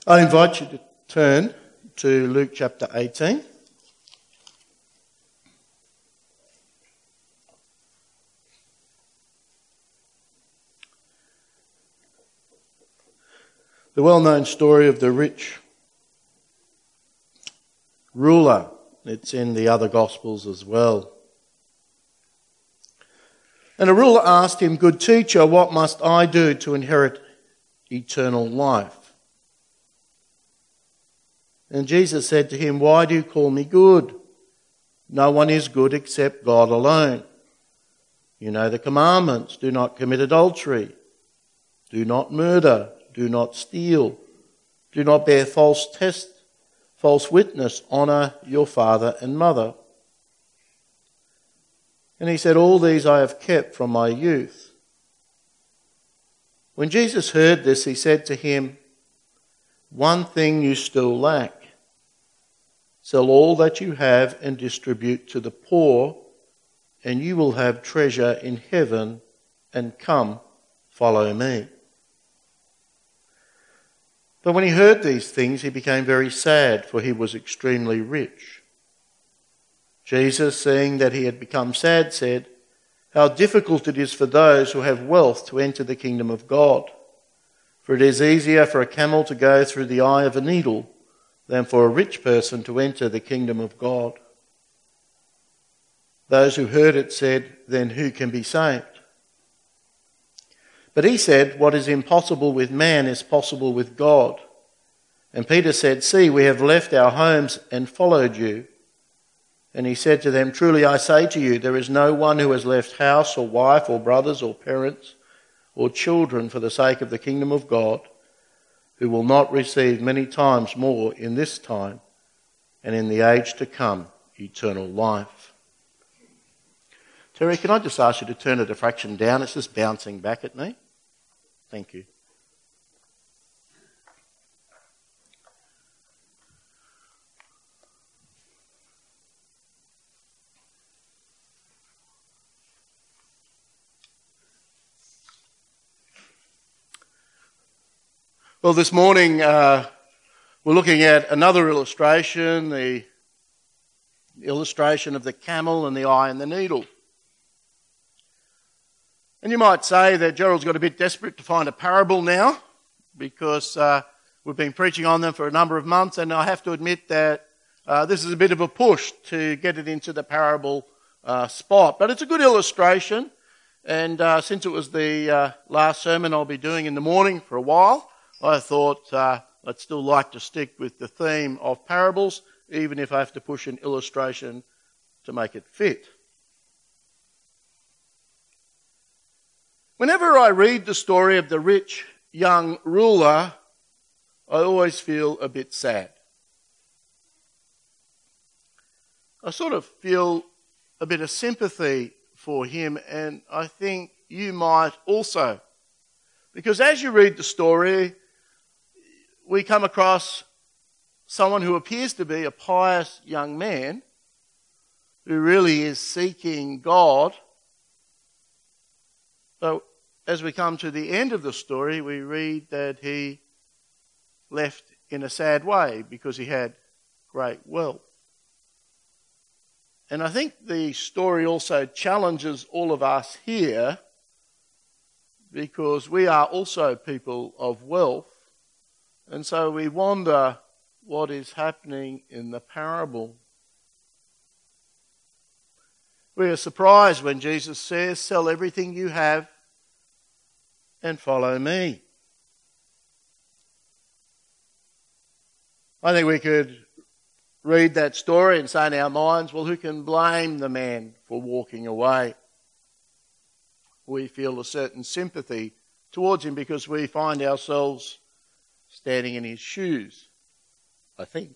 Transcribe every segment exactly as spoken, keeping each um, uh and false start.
I invite you to turn to Luke chapter eighteen. The well-known story of the rich ruler. It's in the other Gospels as well. And a ruler asked him, "Good teacher, what must I do to inherit eternal life?" And Jesus said to him, "Why do you call me good? No one is good except God alone. You know the commandments: do not commit adultery, do not murder, do not steal, do not bear false test, false witness, honour your father and mother." And he said, "All these I have kept from my youth." When Jesus heard this, he said to him, "One thing you still lack. Sell all that you have and distribute to the poor, and you will have treasure in heaven, and come, follow me." But when he heard these things, he became very sad, for he was extremely rich. Jesus, seeing that he had become sad, said, "How difficult it is for those who have wealth to enter the kingdom of God. For it is easier for a camel to go through the eye of a needle than for a rich person to enter the kingdom of God." Those who heard it said, "Then who can be saved?" But he said, "What is impossible with man is possible with God." And Peter said, "See, we have left our homes and followed you." And he said to them, "Truly I say to you, there is no one who has left house or wife or brothers or parents or children for the sake of the kingdom of God, who will not receive many times more in this time and in the age to come eternal life." Terry, can I just ask you to turn it a fraction down? It's just bouncing back at me. Thank you. Well, this morning uh, we're looking at another illustration, the illustration of the camel and the eye and the needle. And you might say that Gerald's got a bit desperate to find a parable now, because uh, we've been preaching on them for a number of months, and I have to admit that uh, this is a bit of a push to get it into the parable uh, spot. But it's a good illustration, and uh, since it was the uh, last sermon I'll be doing in the morning for a while, I thought uh, I'd still like to stick with the theme of parables, even if I have to push an illustration to make it fit. Whenever I read the story of the rich young ruler, I always feel a bit sad. I sort of feel a bit of sympathy for him, and I think you might also. Because as you read the story, we come across someone who appears to be a pious young man who really is seeking God. So as we come to the end of the story, we read that he left in a sad way because he had great wealth. And I think the story also challenges all of us here, because we are also people of wealth. And so we wonder what is happening in the parable. We are surprised when Jesus says, "Sell everything you have and follow me." I think we could read that story and say in our minds, well, who can blame the man for walking away? We feel a certain sympathy towards him because we find ourselves standing in his shoes, I think.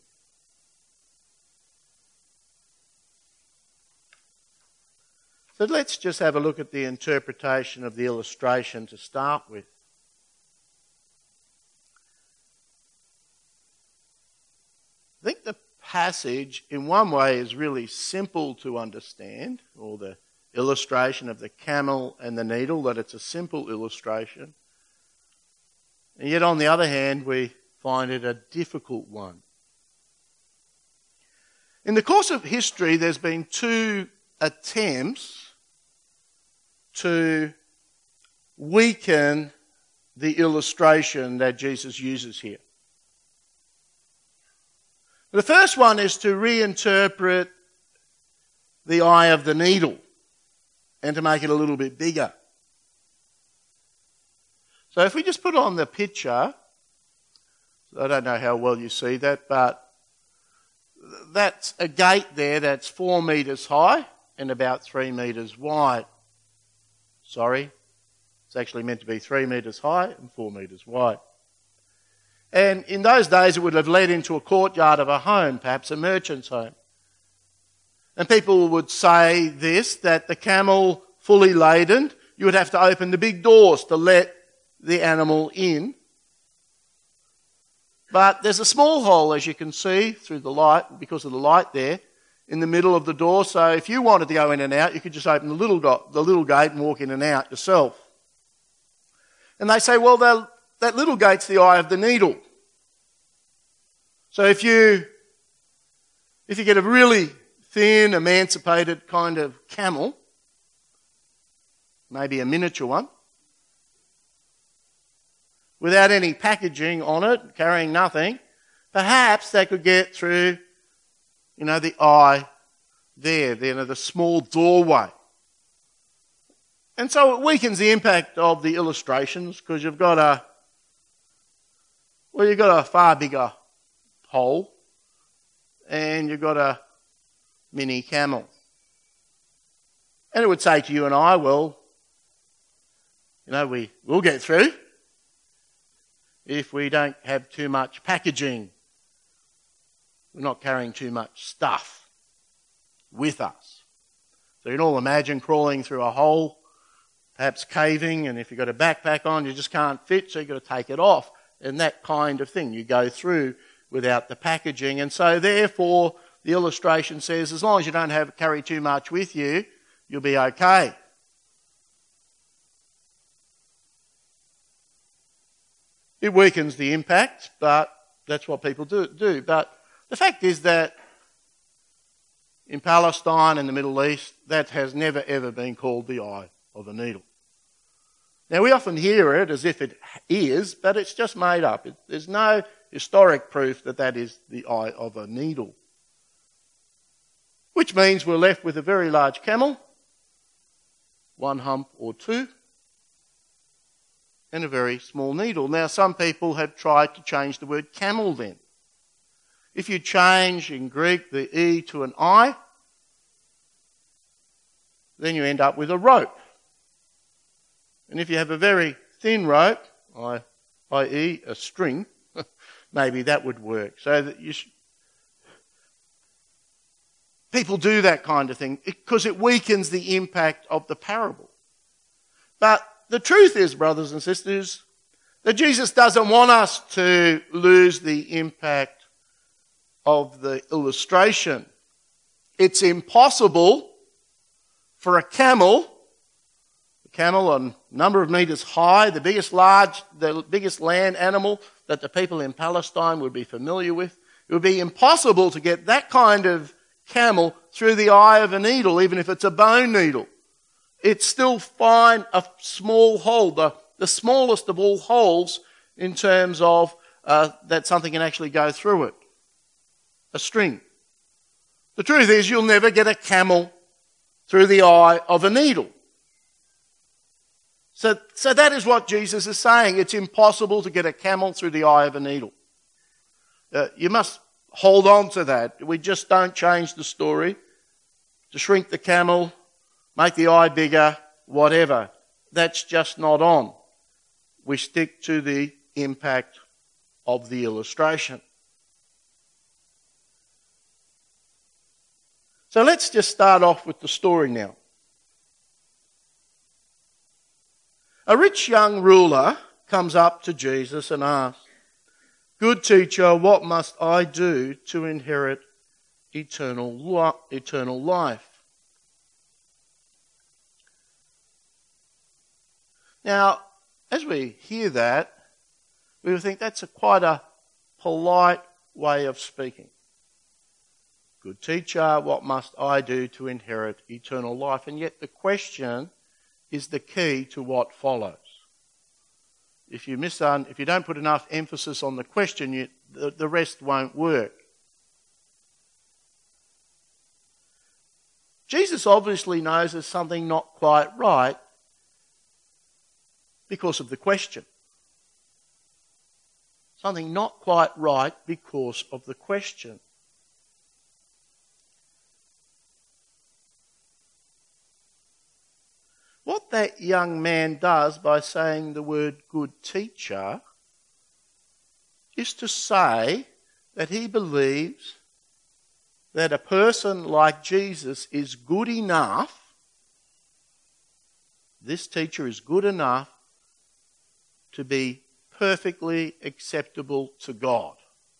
So let's just have a look at the interpretation of the illustration to start with. I think the passage in one way is really simple to understand, or the illustration of the camel and the needle, that it's a simple illustration. And yet on the other hand, we find it a difficult one. In the course of history, there's been two attempts to weaken the illustration that Jesus uses here. The first one is to reinterpret the eye of the needle and to make it a little bit bigger. So if we just put on the picture, I don't know how well you see that, but that's a gate there that's four metres high and about three metres wide. Sorry, it's actually meant to be three metres high and four metres wide. And in those days it would have led into a courtyard of a home, perhaps a merchant's home. And people would say this, that the camel fully laden, you would have to open the big doors to let the animal in. But there's a small hole, as you can see through the light, because of the light there, in the middle of the door. So if you wanted to go in and out, you could just open the little, do- the little gate and walk in and out yourself. And they say, well, that little gate's the eye of the needle. So if you, if you get a really thin, emancipated kind of camel, maybe a miniature one, without any packaging on it, carrying nothing, perhaps they could get through, you know, the eye there, you know, the small doorway. And so it weakens the impact of the illustrations because you've got a, well, you've got a far bigger hole and you've got a mini camel. And it would say to you and I, well, you know, we will get through if we don't have too much packaging. We're not carrying too much stuff with us. So you can all imagine crawling through a hole, perhaps caving, and if you've got a backpack on, you just can't fit, so you've got to take it off. And that kind of thing. You go through without the packaging. And so therefore, the illustration says, as long as you don't have carry too much with you, you'll be okay. It weakens the impact, but that's what people do. do. But the fact is that in Palestine and the Middle East, that has never ever been called the eye of a needle. Now we often hear it as if it is, but it's just made up. It, there's no historic proof that that is the eye of a needle. Which means we're left with a very large camel, one hump or two, and a very small needle. Now, some people have tried to change the word camel then. If you change in Greek the E to an I, then you end up with a rope. And if you have a very thin rope, that is a string, maybe that would work. So that you sh- people do that kind of thing because it weakens the impact of the parable. But the truth is, brothers and sisters, that Jesus doesn't want us to lose the impact of the illustration. It's impossible for a camel, a camel a number of metres high, the biggest large, the biggest land animal that the people in Palestine would be familiar with, it would be impossible to get that kind of camel through the eye of a needle, even if it's a bone needle. It's still fine, a small hole, the, the smallest of all holes in terms of uh, that something can actually go through it. A string. The truth is you'll never get a camel through the eye of a needle. So, so that is what Jesus is saying. It's impossible to get a camel through the eye of a needle. Uh, you must hold on to that. We just don't change the story to shrink the camel, make the eye bigger, whatever. That's just not on. We stick to the impact of the illustration. So let's just start off with the story now. A rich young ruler comes up to Jesus and asks, "Good teacher, what must I do to inherit eternal li- eternal life?" Now, as we hear that, we would think that's a quite a polite way of speaking. Good teacher, what must I do to inherit eternal life? And yet the question is the key to what follows. If you miss un, if you don't put enough emphasis on the question, you, the, the rest won't work. Jesus obviously knows there's something not quite right because of the question. Something not quite right because of the question. What that young man does by saying the word good teacher is to say that he believes that a person like Jesus is good enough, this teacher is good enough to be perfectly acceptable to God.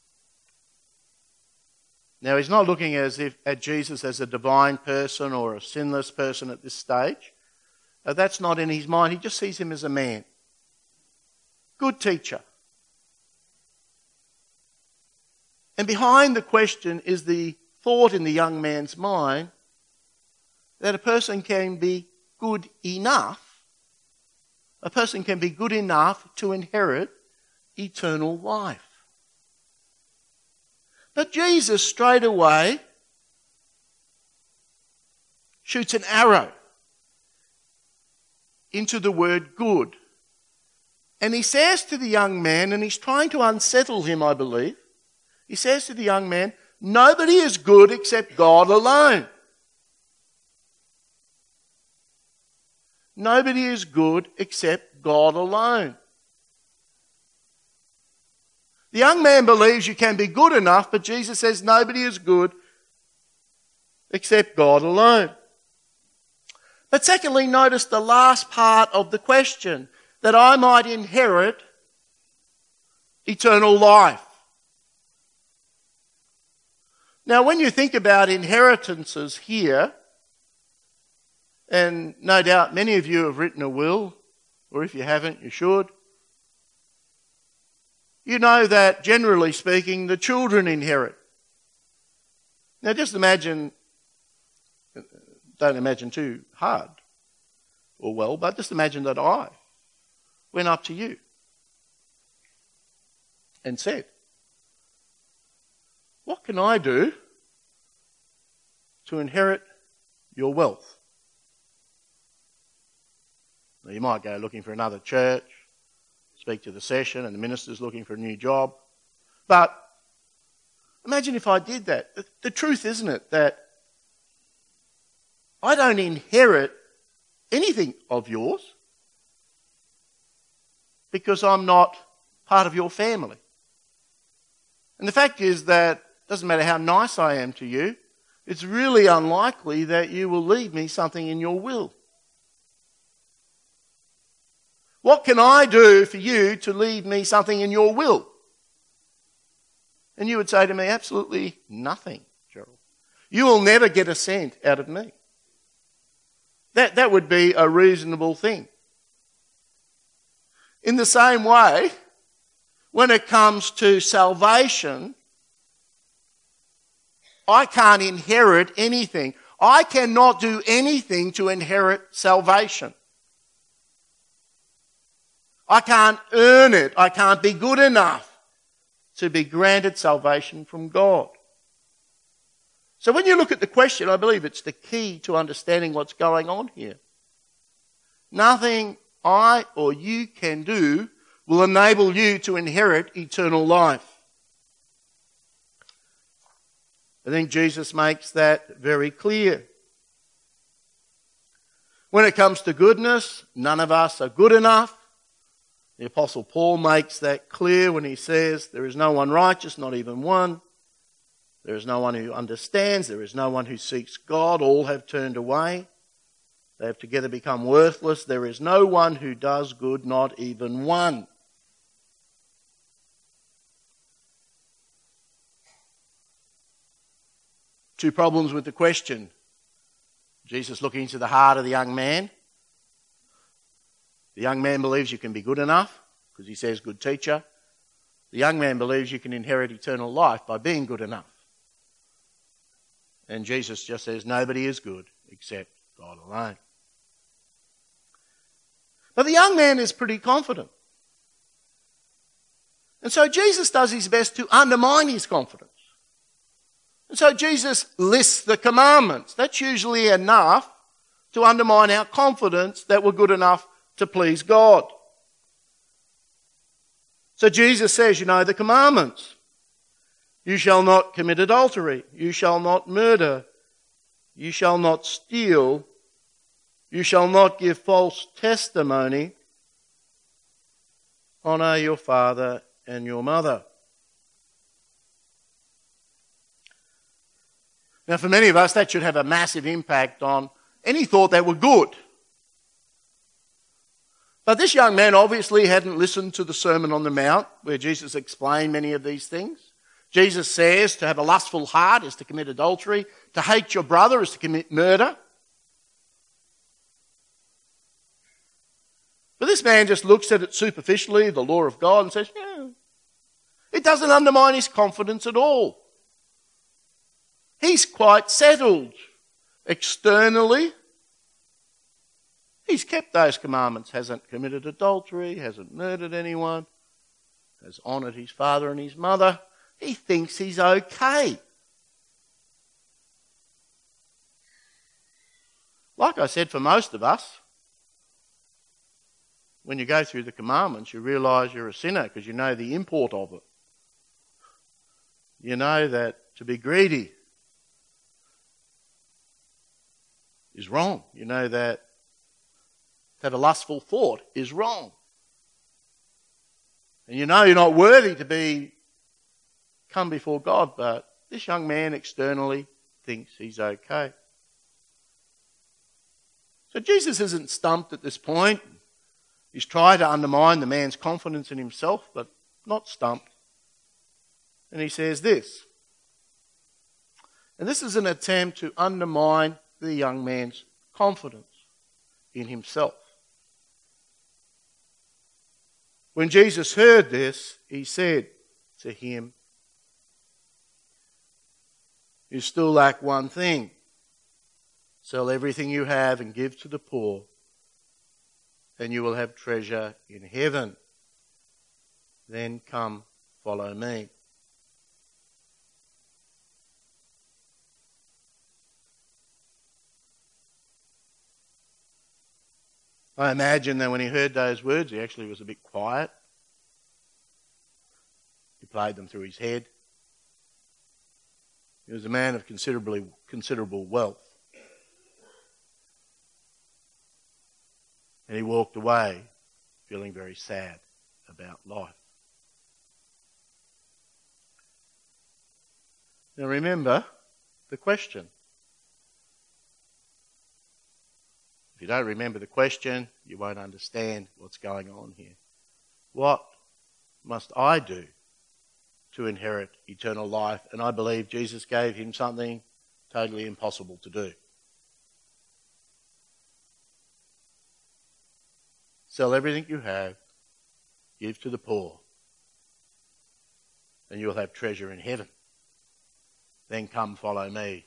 Now, he's not looking as if at Jesus as a divine person or a sinless person at this stage. Uh, that's not in his mind. He just sees him as a man. Good teacher. And behind the question is the thought in the young man's mind that a person can be good enough, a person can be good enough to inherit eternal life. But Jesus straight away shoots an arrow into the word good. And he says to the young man, and he's trying to unsettle him, I believe, he says to the young man, nobody is good except God alone. Nobody is good except God alone. The young man believes you can be good enough, but Jesus says nobody is good except God alone. But secondly, notice the last part of the question, that I might inherit eternal life. Now, when you think about inheritances here, and no doubt many of you have written a will, or if you haven't, you should, you know that, generally speaking, the children inherit. Now, just imagine, don't imagine too hard or well, but just imagine that I went up to you and said, what can I do to inherit your wealth? Now, you might go looking for another church, speak to the session, and the minister's looking for a new job. But imagine if I did that. The, the truth, isn't it, that I don't inherit anything of yours because I'm not part of your family. And the fact is that it doesn't matter how nice I am to you, it's really unlikely that you will leave me something in your will. What can I do for you to leave me something in your will? And you would say to me, absolutely nothing, Gerald. You will never get a cent out of me. That, that would be a reasonable thing. In the same way, when it comes to salvation, I can't inherit anything. I cannot do anything to inherit salvation. I can't earn it. I can't be good enough to be granted salvation from God. So when you look at the question, I believe it's the key to understanding what's going on here. Nothing I or you can do will enable you to inherit eternal life. I think Jesus makes that very clear. When it comes to goodness, none of us are good enough. The Apostle Paul makes that clear when he says, there is no one righteous, not even one. There is no one who understands. There is no one who seeks God. All have turned away. They have together become worthless. There is no one who does good, not even one. Two problems with the question. Jesus looking into the heart of the young man. The young man believes you can be good enough because he says, good teacher. The young man believes you can inherit eternal life by being good enough. And Jesus just says nobody is good except God alone. But the young man is pretty confident. And so Jesus does his best to undermine his confidence. And so Jesus lists the commandments. That's usually enough to undermine our confidence that we're good enough to please God. So Jesus says, you know, the commandments. You shall not commit adultery. You shall not murder. You shall not steal. You shall not give false testimony. Honour your father and your mother. Now, for many of us, that should have a massive impact on any thought that were good. But this young man obviously hadn't listened to the Sermon on the Mount, where Jesus explained many of these things. Jesus says to have a lustful heart is to commit adultery. To hate your brother is to commit murder. But this man just looks at it superficially, the law of God, and says, yeah, it doesn't undermine his confidence at all. He's quite settled externally. He's kept those commandments, hasn't committed adultery, hasn't murdered anyone, has honoured his father and his mother. He thinks he's okay. Like I said, for most of us, when you go through the commandments, you realise you're a sinner because you know the import of it. You know that to be greedy is wrong. You know that that a lustful thought is wrong. And you know you're not worthy to be come before God, but this young man externally thinks he's okay. So Jesus isn't stumped at this point. He's tried to undermine the man's confidence in himself, but not stumped. And he says this. And this is an attempt to undermine the young man's confidence in himself. When Jesus heard this, he said to him, you still lack one thing. Sell everything you have and give to the poor, and you will have treasure in heaven. Then come, follow me. I imagine that when he heard those words, he actually was a bit quiet. He played them through his head. He was a man of considerably considerable wealth. And he walked away feeling very sad about life. Now remember the question. If you don't remember the question, you won't understand what's going on here. What must I do to inherit eternal life? And I believe Jesus gave him something totally impossible to do. Sell everything you have, give to the poor, and you'll have treasure in heaven. Then come follow me.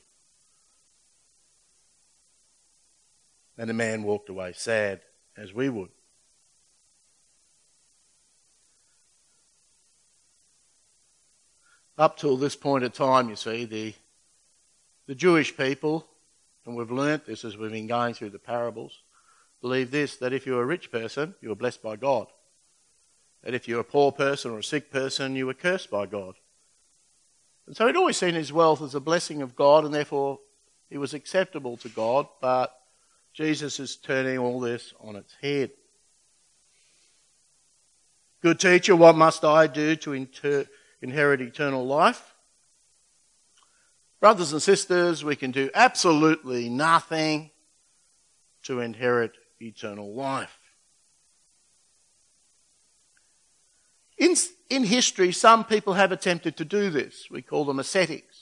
And the man walked away sad, as we would. Up till this point of time, you see, the, the Jewish people, and we've learnt this as we've been going through the parables, believe this, that if you're a rich person, you are blessed by God. That if you're a poor person or a sick person, you are cursed by God. And so he'd always seen his wealth as a blessing of God, and therefore he was acceptable to God, but Jesus is turning all this on its head. Good teacher, what must I do to inter- inherit eternal life? Brothers and sisters, we can do absolutely nothing to inherit eternal life. In, in history, some people have attempted to do this. We call them ascetics.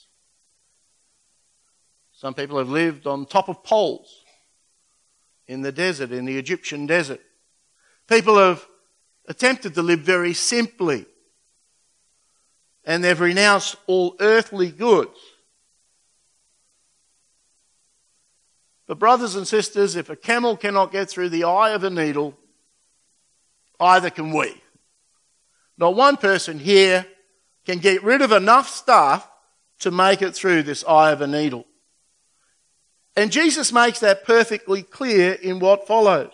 Some people have lived on top of poles in the desert, in the Egyptian desert. People have attempted to live very simply. and they've renounced all earthly goods. But brothers and sisters, if a camel cannot get through the eye of a needle, either can we. Not one person here can get rid of enough stuff to make it through this eye of a needle. And Jesus makes that perfectly clear in what follows.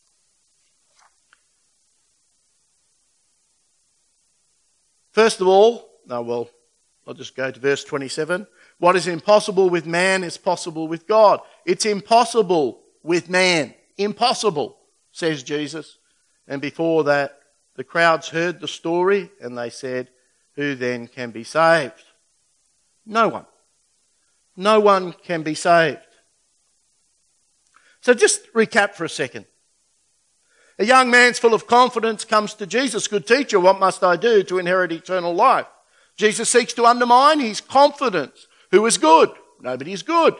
First of all, no, well, I'll just go to verse twenty-seven. What is impossible with man is possible with God. It's impossible with man. Impossible, says Jesus. And before that, the crowds heard the story and they said, who then can be saved? No one. No one can be saved. So just recap for a second. A young man's full of confidence comes to Jesus. Good teacher, what must I do to inherit eternal life? Jesus seeks to undermine his confidence. Who is good? Nobody is good.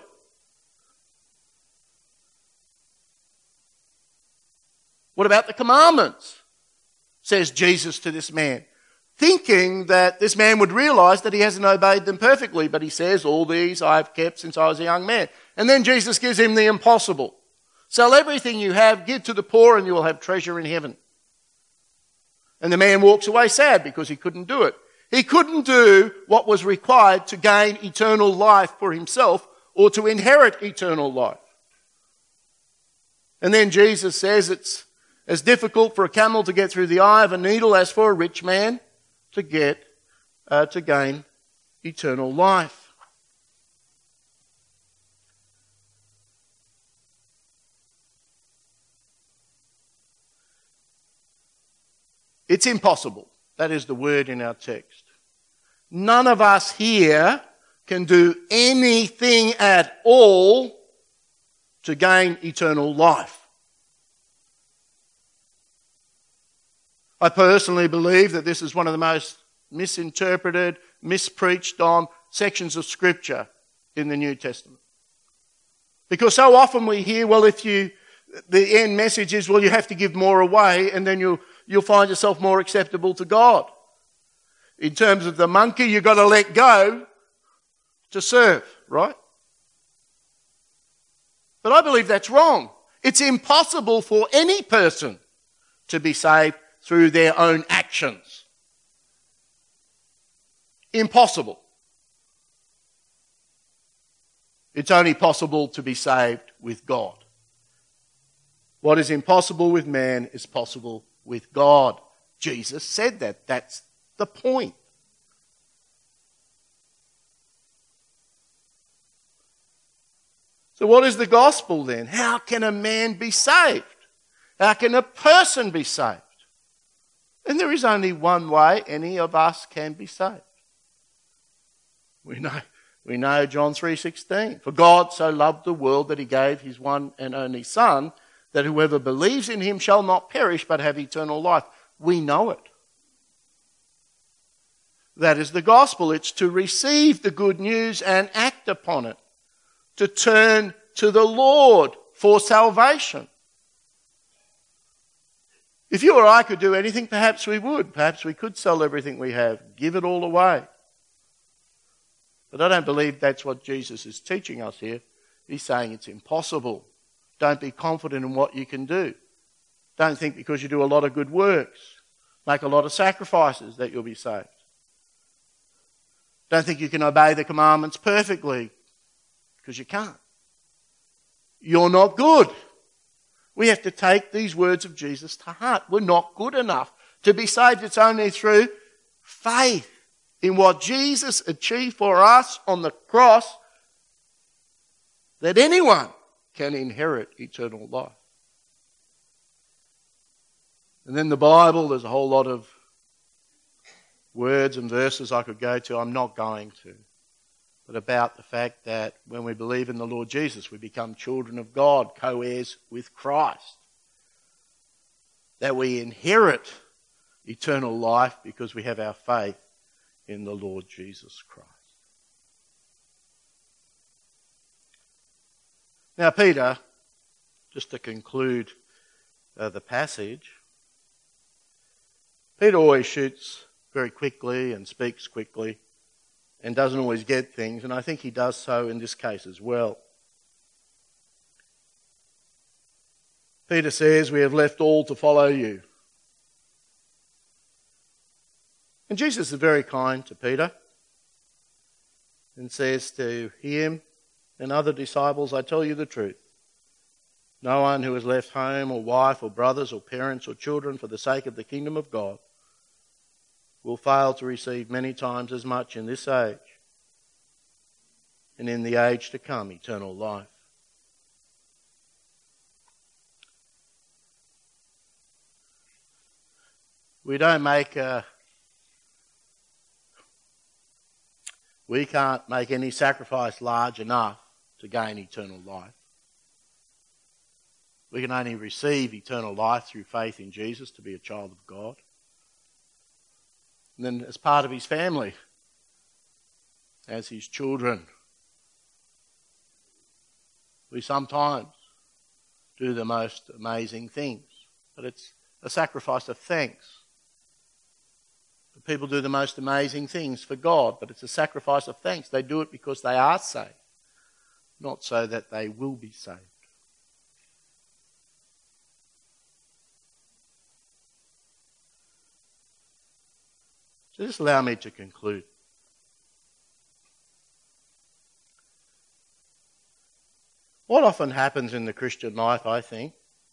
What about the commandments? Says Jesus to this man, thinking that this man would realise that he hasn't obeyed them perfectly. But he says, all these I have kept since I was a young man. And then Jesus gives him the impossible. Sell everything you have, give to the poor, and you will have treasure in heaven. And the man walks away sad because he couldn't do it. He couldn't do what was required to gain eternal life for himself or to inherit eternal life. And then Jesus says it's as difficult for a camel to get through the eye of a needle as for a rich man to get uh, to gain eternal life. It's impossible. That is the word in our text. None of us here can do anything at all to gain eternal life. I personally believe that this is one of the most misinterpreted, mispreached on sections of Scripture in the New Testament. Because so often we hear, well, if you, the end message is, well, you have to give more away and then you'll, you'll find yourself more acceptable to God. In terms of the monkey, you've got to let go to serve, right? But I believe that's wrong. It's impossible for any person to be saved through their own actions. Impossible. It's only possible to be saved with God. What is impossible with man is possible with God. Jesus said that. That's the point. So what is the gospel then? How can a man be saved? How can a person be saved? And there is only one way any of us can be saved. We know, we know John three sixteen. For God so loved the world that he gave his one and only Son, that whoever believes in him shall not perish but have eternal life. We know it. That is the gospel. It's to receive the good news and act upon it. To turn to the Lord for salvation. If you or I could do anything, perhaps we would. Perhaps we could sell everything we have, give it all away. But I don't believe that's what Jesus is teaching us here. He's saying it's impossible. Don't be confident in what you can do. Don't think because you do a lot of good works, make a lot of sacrifices, that you'll be saved. Don't think you can obey the commandments perfectly, because you can't. You're not good. We have to take these words of Jesus to heart. We're not good enough to be saved. It's only through faith in what Jesus achieved for us on the cross that anyone can inherit eternal life. And then the Bible, there's a whole lot of words and verses I could go to. I'm not going to. But about the fact that when we believe in the Lord Jesus, we become children of God, co-heirs with Christ. That we inherit eternal life because we have our faith in the Lord Jesus Christ. Now, Peter, just to conclude uh, the passage, Peter always shoots very quickly and speaks quickly and doesn't always get things, and I think he does so in this case as well. Peter says, "We have left all to follow you." And Jesus is very kind to Peter and says to him and other disciples, "I tell you the truth. No one who has left home or wife or brothers or parents or children for the sake of the kingdom of God will fail to receive many times as much in this age and in the age to come, eternal life." We don't make a, we can't make any sacrifice large enough to gain eternal life. We can only receive eternal life through faith in Jesus to be a child of God. And then as part of his family, as his children, we sometimes do the most amazing things. But it's a sacrifice of thanks. People do the most amazing things for God, but it's a sacrifice of thanks. They do it because they are saved, not so that they will be saved. So just allow me to conclude. What often happens in the Christian life, I think,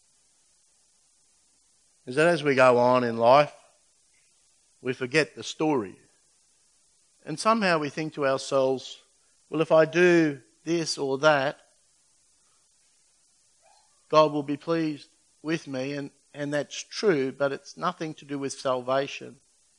is that as we go on in life, we forget the story. And somehow we think to ourselves, well, if I do this or that, God will be pleased with me. And, and that's true, but it's nothing to do with salvation.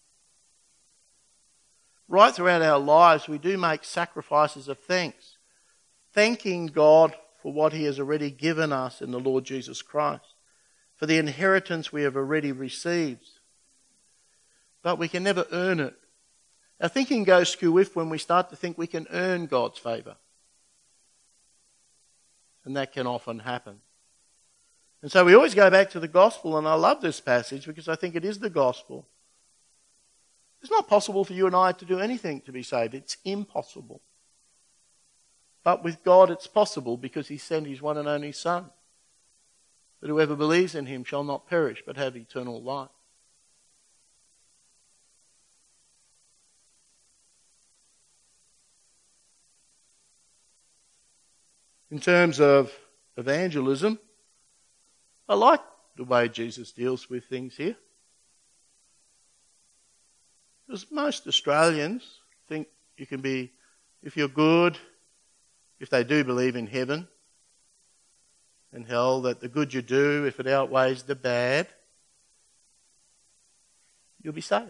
Right throughout our lives, we do make sacrifices of thanks, thanking God for what he has already given us in the Lord Jesus Christ, for the inheritance we have already received. But we can never earn it. Our thinking goes skew-whiff when we start to think we can earn God's favour. And that can often happen. And so we always go back to the gospel, and I love this passage because I think it is the gospel. It's not possible for you and I to do anything to be saved. It's impossible. But with God it's possible because he sent his one and only Son, that whoever believes in him shall not perish but have eternal life. In terms of evangelism, I like the way Jesus deals with things here. Because most Australians think you can be, if you're good, if they do believe in heaven and hell, that the good you do, if it outweighs the bad, you'll be saved.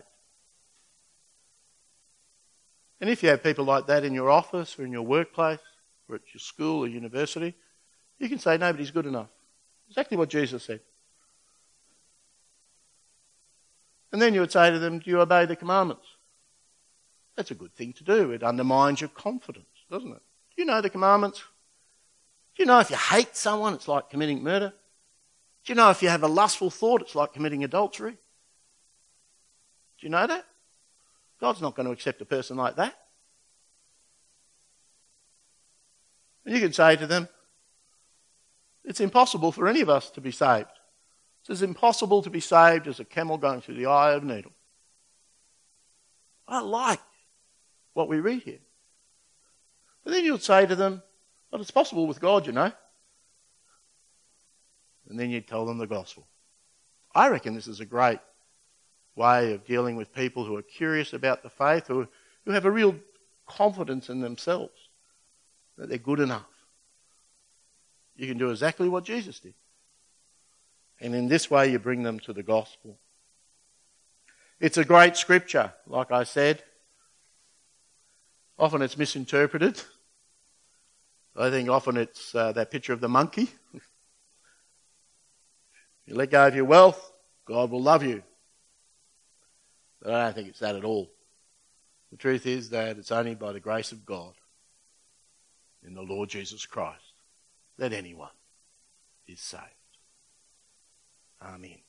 And if you have people like that in your office or in your workplace, or at your school or university, you can say nobody's good enough. Exactly what Jesus said. And then you would say to them, do you obey the commandments? That's a good thing to do. It undermines your confidence, doesn't it? Do you know the commandments? Do you know if you hate someone, it's like committing murder? Do you know if you have a lustful thought, it's like committing adultery? Do you know that? God's not going to accept a person like that. And you can say to them, it's impossible for any of us to be saved. It's as impossible to be saved as a camel going through the eye of a needle. I like what we read here. But then you'd say to them, well, it's possible with God, you know. And then you'd tell them the gospel. I reckon this is a great way of dealing with people who are curious about the faith, who, who have a real confidence in themselves, that they're good enough. You can do exactly what Jesus did. And in this way you bring them to the gospel. It's a great scripture, like I said. Often it's misinterpreted. I think often it's uh, that picture of the monkey. You let go of your wealth, God will love you. But I don't think it's that at all. The truth is that it's only by the grace of God in the Lord Jesus Christ that anyone is saved. Amen.